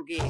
ਜਾਣੋਗੇ।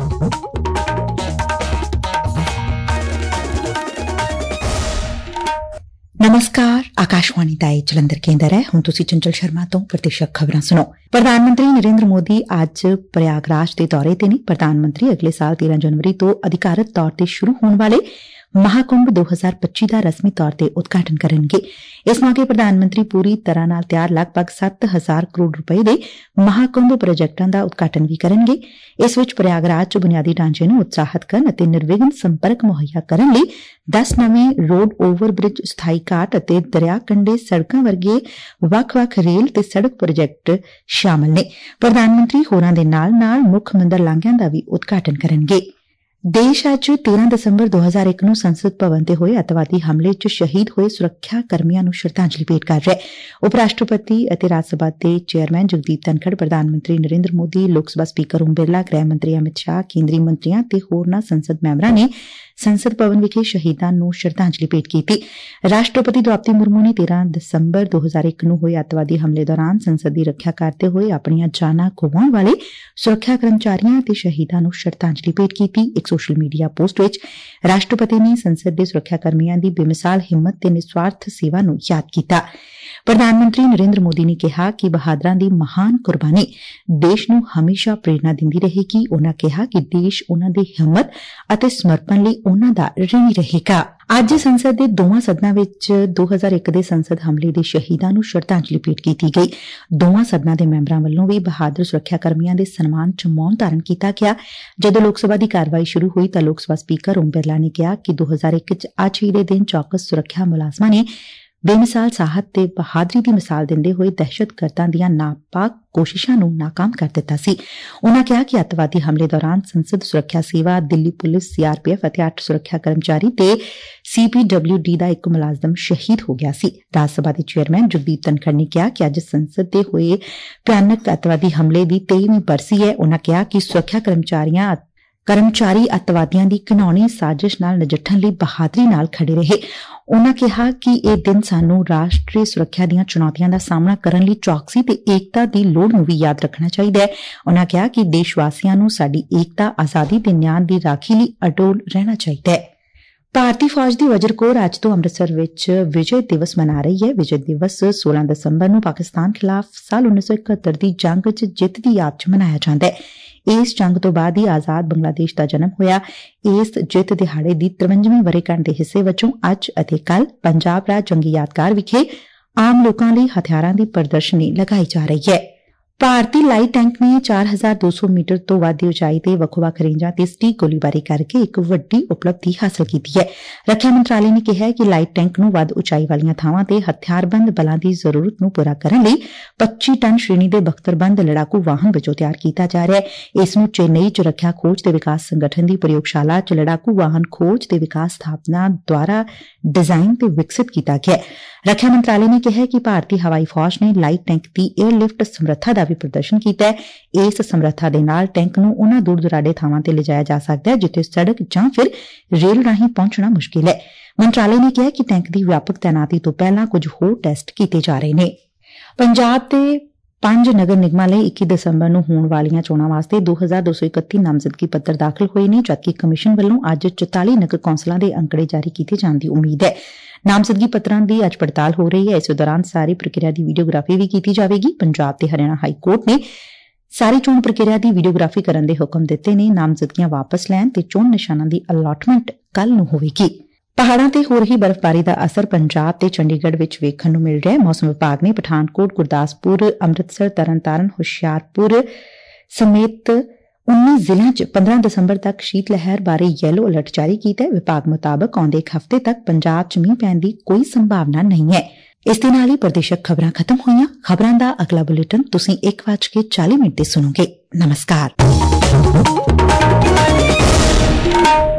ਨਮਸਕਾਰ, ਆਕਾਸ਼ਵਾਣੀ ਦਾ ਇਹ ਜਲੰਧਰ ਕੇਂਦਰ ਹੈ। ਹੁਣ ਤੁਸੀਂ ਚੰਚਲ ਸ਼ਰਮਾ ਤੋਂ ਪ੍ਰਤੀਸ਼ਤ ਖਬਰਾਂ ਸੁਣੋ। ਪ੍ਰਧਾਨ ਮੰਤਰੀ ਨਰਿੰਦਰ ਮੋਦੀ ਅੱਜ ਪ੍ਰਯਾਗਰਾਜ ਦੇ ਦੌਰੇ ਤੇ ਨੇ। ਪ੍ਰਧਾਨ ਮੰਤਰੀ ਅਗਲੇ ਸਾਲ 13 ਜਨਵਰੀ ਤੋਂ ਅਧਿਕਾਰਤ ਤੌਰ ਤੇ ਸ਼ੁਰੂ ਹੋਣ ਵਾਲੇ ਮਹਾਕੁੰਭ 2025 ਦਾ ਰਸਮੀ ਤੌਰ ਤੇ ਉਦਘਾਟਨ ਕਰਨਗੇ। ਇਸ ਮੌਕੇ ਪ੍ਰਧਾਨ ਮੰਤਰੀ ਪੂਰੀ ਤਰ੍ਹਾਂ ਨਾਲ ਤਿਆਰ ਲਗਭਗ 7,000 ਕਰੋੜ ਰੁਪਏ ਦੇ ਮਹਾਕੁੰਭ ਪ੍ਰੋਜੈਕਟਾਂ ਦਾ ਉਦਘਾਟਨ ਵੀ ਕਰਨਗੇ। ਇਸ ਵਿੱਚ ਪ੍ਰਯਾਗਰਾਜ 'ਚ ਬੁਨਿਆਦੀ ਢਾਂਚੇ ਨੂੰ ਉਤਸ਼ਾਹਿਤ ਕਰਨ ਅਤੇ ਨਿਰਵਿਘਨ ਸੰਪਰਕ ਮੁਹੱਈਆ ਕਰਨ ਲਈ 10 ਨਵੇਂ ਰੋਡ ਓਵਰ ਬ੍ਰਿਜ, ਸਥਾਈ ਘਾਟ ਅਤੇ ਦਰਿਆ ਕੰਢੇ ਸੜਕਾਂ ਵਰਗੇ ਵੱਖ-ਵੱਖ ਰੇਲ ਤੇ ਸੜਕ ਪ੍ਰੋਜੈਕਟ ਸ਼ਾਮਲ ਨੇ। ਪ੍ਰਧਾਨ ਮੰਤਰੀ ਹੋਰਾਂ ਦੇ ਨਾਲ-ਨਾਲ ਮੁੱਖ ਮੰਦਰ ਲਾਂਘਿਆਂ ਦਾ ਵੀ ਉਦਘਾਟਨ ਕਰਨਗੇ। ਦੇਸ਼ ਅੱਜ 13 ਦਸੰਬਰ 2001 ਨੂੰ ਸੰਸਦ ਭਵਨ ਤੇ ਹੋਏ ਅੱਤਵਾਦੀ ਹਮਲੇ 'ਚ ਸ਼ਹੀਦ ਹੋਏ ਸੁਰੱਖਿਆ ਕਰਮੀਆਂ ਨੂੰ ਸ਼ਰਧਾਂਜਲੀ ਭੇਟ ਕਰ ਰਿਹਾ ਹੈ। ਉਪ ਰਾਸ਼ਟਰਪਤੀ ਅਤੇ ਰਾਜ ਸਭਾ ਦੇ ਚੇਅਰਮੈਨ ਜਗਦੀਪ ਧਨਖੜ, ਪ੍ਰਧਾਨ ਮੰਤਰੀ ਨਰਿੰਦਰ ਮੋਦੀ, ਲੋਕ ਸਭਾ ਸਪੀਕਰ ਓਮ ਬਿਰਲਾ, ਗ੍ਰਹਿ ਮੰਤਰੀ ਅਮਿਤ ਸ਼ਾਹ, ਕੇਂਦਰੀ ਮੰਤਰੀਆਂ ਤੇ ਹੋਰਨਾਂ ਸੰਸਦ ਮੈਂਬਰਾਂ ਨੇ ਸੰਸਦ ਭਵਨ ਵਿਖੇ ਸ਼ਹੀਦਾਂ ਨੂੰ ਸ਼ਰਧਾਂਜਲੀ ਭੇਟ ਕੀਤੀ। ਰਾਸ਼ਟਰਪਤੀ ਦ੍ਰੌਪਦੀ ਮੁਰਮੂ ਨੇ 13 ਦਸੰਬਰ 2001 ਨੂੰ ਹੋਏ ਅੱਤਵਾਦੀ ਹਮਲੇ ਦੌਰਾਨ ਸੰਸਦ ਦੀ ਰੱਖਿਆ ਕਰਦੇ ਹੋਏ ਆਪਣੀਆਂ ਜਾਨਾਂ ਗਵਾਉਣ ਵਾਲੇ ਸੁਰੱਖਿਆ ਕਰਮਚਾਰੀਆਂ ਅਤੇ ਸ਼ਹੀਦਾਂ ਨੂੰ ਸ਼ਰਧਾਂਜਲੀ ਭੇਟ ਕੀਤੀ। ਇੱਕ ਸੋਸ਼ਲ ਮੀਡੀਆ ਪੋਸਟ ਵਿੱਚ ਰਾਸ਼ਟਰਪਤੀ ਨੇ ਸੰਸਦ ਦੇ ਸੁਰੱਖਿਆ ਕਰਮੀਆਂ ਦੀ ਬੇਮਿਸਾਲ ਹਿੰਮਤ ਤੇ ਨਿਸਵਾਰਥ ਸੇਵਾ ਨੂੰ ਯਾਦ ਕੀਤਾ। ਪ੍ਰਧਾਨ ਮੰਤਰੀ ਨਰਿੰਦਰ ਮੋਦੀ ਨੇ ਕਿਹਾ ਕਿ ਬਹਾਦਰਾਂ ਦੀ ਮਹਾਨ ਕੁਰਬਾਨੀ ਦੇਸ਼ ਨੂੰ ਹਮੇਸ਼ਾ ਪ੍ਰੇਰਨਾ ਦਿੰਦੀ ਰਹੇਗੀ। ਉਨ੍ਹਾਂ ਕਿਹਾ ਕਿ ਦੇਸ਼ ਉਨ੍ਹਾਂ ਦੀ ਹਿੰਮਤ ਅਤੇ ਸਮਰਪਣ ਲਈ ਉਨ੍ਹਾਂ ਦਾ ਰਿਣੀ ਰਹੇਗਾ। ਅੱਜ ਸੰਸਦ ਦੇ ਦੋਵਾਂ ਸਦਨਾਂ ਵਿੱਚ 2001 ਦੇ ਸੰਸਦ ਹਮਲੇ ਦੇ ਸ਼ਹੀਦਾਂ ਨੂੰ ਸ਼ਰਧਾਂਜਲੀ ਭੇਟ ਕੀਤੀ ਗਈ। ਦੋਵਾਂ ਸਦਨਾਂ ਦੇ ਮੈਂਬਰਾਂ ਵੱਲੋਂ ਵੀ ਬਹਾਦਰ ਸੁਰੱਖਿਆ ਕਰਮੀਆਂ ਦੇ ਸਨਮਾਨ 'ਚ ਮੌਨ ਧਾਰਨ ਕੀਤਾ ਗਿਆ। ਜਦੋਂ ਲੋਕ ਸਭਾ ਦੀ ਕਾਰਵਾਈ ਸ਼ੁਰੂ ਹੋਈ ਤਾਂ ਲੋਕ ਸਭਾ ਸਪੀਕਰ ਓਮ ਬਿਰਲਾ ਨੇ ਕਿਹਾ ਕਿ 2001 'ਚ ਅੱਜ ਹੀ ਦੇ ਦਿਨ ਚੌਕਸ ਸੁਰੱਖਿਆ ਮੁਲਾਜ਼ਮਾਂ ਨੇ ਬੇਮਿਸਾਲ ਸਾਹਸ ਤੇ ਬਹਾਦਰੀ ਦੀ ਮਿਸਾਲ ਦਿੰਦੇ ਹੋਏ ਦਹਿਸ਼ਤਗਰਦਾਂ ਦੀਆਂ ਨਾਪਾਕ ਕੋਸ਼ਿਸ਼ਾਂ ਨੂੰ ਨਾਕਾਮ ਕਰ ਦਿੱਤਾ ਸੀ। ਉਨ੍ਹਾਂ ਕਿਹਾ ਕਿ ਅੱਤਵਾਦੀ ਹਮਲੇ ਦੌਰਾਨ ਸੰਸਦ ਸੁਰੱਖਿਆ ਸੇਵਾ, ਦਿੱਲੀ ਪੁਲਿਸ, CRPF ਅਤੇ 8 ਸੁਰੱਖਿਆ ਕਰਮਚਾਰੀ ਤੇ CPWD ਦਾ ਇੱਕ ਮੁਲਾਜ਼ਮ ਸ਼ਹੀਦ ਹੋ ਗਿਆ ਸੀ। ਰਾਜ ਸਭਾ ਦੇ ਚੇਅਰਮੈਨ ਜਗਦੀਪ ਧਨਖੜ ਨੇ ਕਿਹਾ ਕਿ ਅੱਜ ਸੰਸਦ ਦੇ ਹੋਏ ਭਿਆਨਕ ਅੱਤਵਾਦੀ ਹਮਲੇ ਦੀ 23ਵੀਂ ਬਰਸੀ ਹੈ। ਉਨ੍ਹਾਂ ਕਿਹਾ ਕਿ ਸੁਰੱਖਿਆ ਕਰਮਚਾਰੀ ਅੱਤਵਾਦੀਆਂ ਦੀ ਘਿਨਾਉਣੀ ਸਾਜ਼ਿਸ਼ ਨਾਲ ਨਜਿੱਠਣ ਲਈ ਬਹਾਦਰੀ ਨਾਲ ਖੜੇ ਰਹੇ। ਉਨ੍ਹਾਂ ਕਿਹਾ ਕਿ ਇਹ ਦਿਨ ਸਾਨੂੰ ਰਾਸ਼ਟਰੀ ਸੁਰੱਖਿਆ ਦੀਆਂ ਚੁਣੌਤੀਆਂ ਦਾ ਸਾਹਮਣਾ ਕਰਨ ਲਈ ਚੌਕਸੀ ਤੇ ਏਕਤਾ ਦੀ ਲੋੜ ਨੂੰ ਵੀ ਯਾਦ ਰੱਖਣਾ ਚਾਹੀਦਾ ਹੈ। ਉਨ੍ਹਾਂ ਕਿਹਾ ਕਿ ਦੇਸ਼ ਵਾਸੀਆਂ ਨੂੰ ਸਾਡੀ ਏਕਤਾ, ਆਜ਼ਾਦੀ ਤੇ ਨਿਆਂ ਦੀ ਰਾਖੀ ਲਈ ਅਡੋਲ ਰਹਿਣਾ ਚਾਹੀਦਾ ਹੈ। ਭਾਰਤੀ ਫੌਜ ਦੀ ਵਜਰ ਕੋਰ ਅੱਜ ਤੋਂ ਅੰਮ੍ਰਿਤਸਰ ਵਿੱਚ ਵਿਜੇ ਦਿਵਸ ਮਨਾ ਰਹੀ ਹੈ। ਵਿਜੇ ਦਿਵਸ 16 ਦਸੰਬਰ ਨੂੰ ਪਾਕਿਸਤਾਨ ਖਿਲਾਫ ਸਾਲ 1971 ਦੀ ਜੰਗ 'ਚ ਜਿੱਤ ਦੀ ਯਾਦ 'ਚ ਮਨਾਇਆ ਜਾਂਦਾ ਹੈ। ਇਸ ਜੰਗ ਤੋਂ ਬਾਅਦ ਹੀ ਆਜ਼ਾਦ ਬੰਗਲਾਦੇਸ਼ ਦਾ ਜਨਮ ਹੋਇਆ। ਇਸ ਜਿੱਤ ਦਿਹਾੜੇ ਦੀ 53ਵੀਂ ਵਰ੍ਹੇਗੰਢ ਦੇ ਹਿੱਸੇ ਵਜੋਂ ਅੱਜ ਅਤੇ ਕੱਲ੍ਹ ਪੰਜਾਬ ਰਾਜ ਜੰਗੀ ਯਾਦਗਾਰ ਵਿਖੇ ਆਮ ਲੋਕਾਂ ਲਈ ਹਥਿਆਰਾਂ ਦੀ ਪ੍ਰਦਰਸ਼ਨੀ ਲਗਾਈ ਜਾ ਰਹੀ ਹੈ। ਭਾਰਤੀ ਲਾਈਟ ਟੈਂਕ ਨੇ 4,200 ਮੀਟਰ ਤੋਂ ਵੱਧ ਦੀ ਉਚਾਈ ਤੇ ਵੱਖ-ਵੱਖ ਰੇਂਜਾਂ ਤੇ ਸਟੀਕ ਗੋਲੀਬਾਰੀ ਕਰਕੇ ਇੱਕ ਵੱਡੀ ਉਪਲਬਧੀ ਹਾਸਲ ਕੀਤੀ ਹੈ। ਰੱਖਿਆ ਮੰਤਰਾਲੇ ਨੇ ਕਿਹਾ ਕਿ ਲਾਈਟ ਟੈਂਕ ਨੂੰ ਵੱਧ ਉਚਾਈ ਵਾਲੀਆਂ ਥਾਵਾਂ ਤੇ ਹਥਿਆਰਬੰਦ ਬਲਾਂ ਦੀ ਜ਼ਰੂਰਤ ਨੂੰ ਪੂਰਾ ਕਰਨ ਲਈ 25 ਟਨ ਸ਼੍ਰੇਣੀ ਦੇ ਬਖਤਰਬੰਦ ਲੜਾਕੂ ਵਾਹਨ ਵਜੋਂ ਤਿਆਰ ਕੀਤਾ ਜਾ ਰਿਹਾ ਹੈ। ਇਸ ਨੂੰ ਚੇਨਈ 'ਚ ਰੱਖਿਆ ਖੋਜ ਤੇ ਵਿਕਾਸ ਸੰਗਠਨ ਦੀ ਪ੍ਰਯੋਗਸ਼ਾਲਾ 'ਚ ਲੜਾਕੂ ਵਾਹਨ ਖੋਜ ਤੇ ਵਿਕਾਸ ਸਥਾਪਨਾ ਦੁਆਰਾ ਡਿਜ਼ਾਈਨ ਤੇ ਵਿਕਸਿਤ ਕੀਤਾ ਗਿਆ ਹੈ। ਰੱਖਿਆ ਮੰਤਰਾਲੇ ਨੇ ਕਿਹਾ ਕਿ ਭਾਰਤੀ ਹਵਾਈ ਫੌਜ ਨੇ ਲਾਈਟ ਟੈਂਕ ਦੀ ਏਅਰਲਿਫਟ ਸਮਰੱਥਾ ਦਾ ਵੀ ਪ੍ਰਦਰਸ਼ਨ ਕੀਤਾ ਹੈ। ਇਸ ਸਮਰੱਥਾ ਦੇ ਨਾਲ ਟੈਂਕ ਨੂੰ ਉਹਨਾਂ ਦੂਰ ਦੁਰਾਡੇ ਥਾਵਾਂ ਤੇ ਲਿਜਾਇਆ ਜਾ ਸਕਦਾ ਹੈ ਜਿੱਥੇ ਸੜਕ ਜਾਂ ਫਿਰ ਰੇਲ ਰਾਹੀਂ ਪਹੁੰਚਣਾ ਮੁਸ਼ਕਿਲ ਹੈ। ਮੰਤਰਾਲੇ ਨੇ ਕਿਹਾ ਕਿ ਟੈਂਕ ਦੀ ਵਿਆਪਕ ਤੈਨਾਤੀ ਤੋਂ ਪਹਿਲਾਂ ਕੁਝ ਹੋਰ ਟੈਸਟ ਕੀਤੇ ਜਾ ਰਹੇ ਨੇ। ਪੰਜਾਬ ਦੇ 5 ਨਗਰ ਨਿਗਮਾਂ ਲਈ 21 ਦਸੰਬਰ ਨੂੰ ਹੋਣ ਵਾਲੀਆਂ ਚੋਣਾਂ ਵਾਸਤੇ 2231 ਨਾਮਜ਼ਦਗੀ ਪੱਤਰ ਦਾਖਲ ਹੋਏ ਨੇ, ਜਦਕਿ ਕਮਿਸ਼ਨ ਵੱਲੋਂ ਅੱਜ 44 ਨਗਰ ਕੌਂਸਲਾਂ ਦੇ ਅੰਕੜੇ ਜਾਰੀ ਕੀਤੇ ਜਾਣ ਦੀ ਉਮੀਦ ਹੈ। ਨਾਮਜ਼ਦਗੀ ਪੱਤਰਾਂ ਦੀ ਅੱਜ ਪੜਤਾਲ ਹੋ ਰਹੀ ਹੈ। ਇਸ ਦੌਰਾਨ ਸਾਰੀ ਪ੍ਰਕਿਰਿਆ ਦੀ ਵੀਡੀਓਗ੍ਰਾਫੀ ਵੀ ਕੀਤੀ ਜਾਵੇਗੀ। ਪੰਜਾਬ ਤੇ ਹਰਿਆਣਾ ਹਾਈ ਕੋਰਟ ਨੇ ਸਾਰੀ ਚੋਣ ਪ੍ਰਕਿਰਿਆ ਦੀ ਵੀਡੀਓਗ੍ਰਾਫੀ ਕਰਨ ਦੇ ਹੁਕਮ ਦਿੱਤੇ ਨੇ। ਨਾਮਜ਼ਦਗੀਆਂ ਵਾਪਸ ਲੈਣ ਤੇ ਚੋਣ ਨਿਸ਼ਾਨਾਂ ਦੀ ਅਲਾਟਮੈਂਟ ਕੱਲ੍ਹ ਨੂੰ ਹੋਵੇਗੀ। ਪਹਾੜਾਂ ਤੇ ਹੋ ਰਹੀ ਬਰਫ਼ਬਾਰੀ ਦਾ ਅਸਰ ਪੰਜਾਬ ਤੇ ਚੰਡੀਗੜ੍ਹ ਵਿੱਚ ਵੇਖਣ ਨੂੰ ਮਿਲ ਰਿਹਾ ਹੈ। ਮੌਸਮ ਵਿਭਾਗ ਨੇ ਪਠਾਨਕੋਟ, ਗੁਰਦਾਸਪੁਰ, ਅੰਮ੍ਰਿਤਸਰ, ਤਰਨਤਾਰਨ, ਹੁਸ਼ਿਆਰਪੁਰ ਸਮੇਤ 19 ਜ਼ਿਲ੍ਹਿਆਂ 'ਚ 15 ਦਸੰਬਰ ਤੱਕ ਸ਼ੀਤ ਲਹਿਰ ਬਾਰੇ ਯੈਲੋ ਅਲਰਟ ਜਾਰੀ ਕੀਤਾ ਹੈ। ਵਿਭਾਗ ਮੁਤਾਬਕ ਆਉਂਦੇ ਇੱਕ ਹਫ਼ਤੇ ਤੱਕ ਪੰਜਾਬ 'ਚ ਮੀਂਹ ਪੈਣ ਦੀ ਕੋਈ ਸੰਭਾਵਨਾ ਨਹੀਂ ਹੈ। ਇਸ ਦੇ ਨਾਲ ਹੀ ਪ੍ਰਦੇਸ਼ਕ ਖਬਰਾਂ ਖਤਮ ਹੋਈਆਂ। ਖਬਰਾਂ ਦਾ ਅਗਲਾ ਬੁਲੇਟਿਨ ਤੁਸੀਂ 1:40 ਤੇ ਸੁਣੋਗੇ। ਨਮਸਕਾਰ।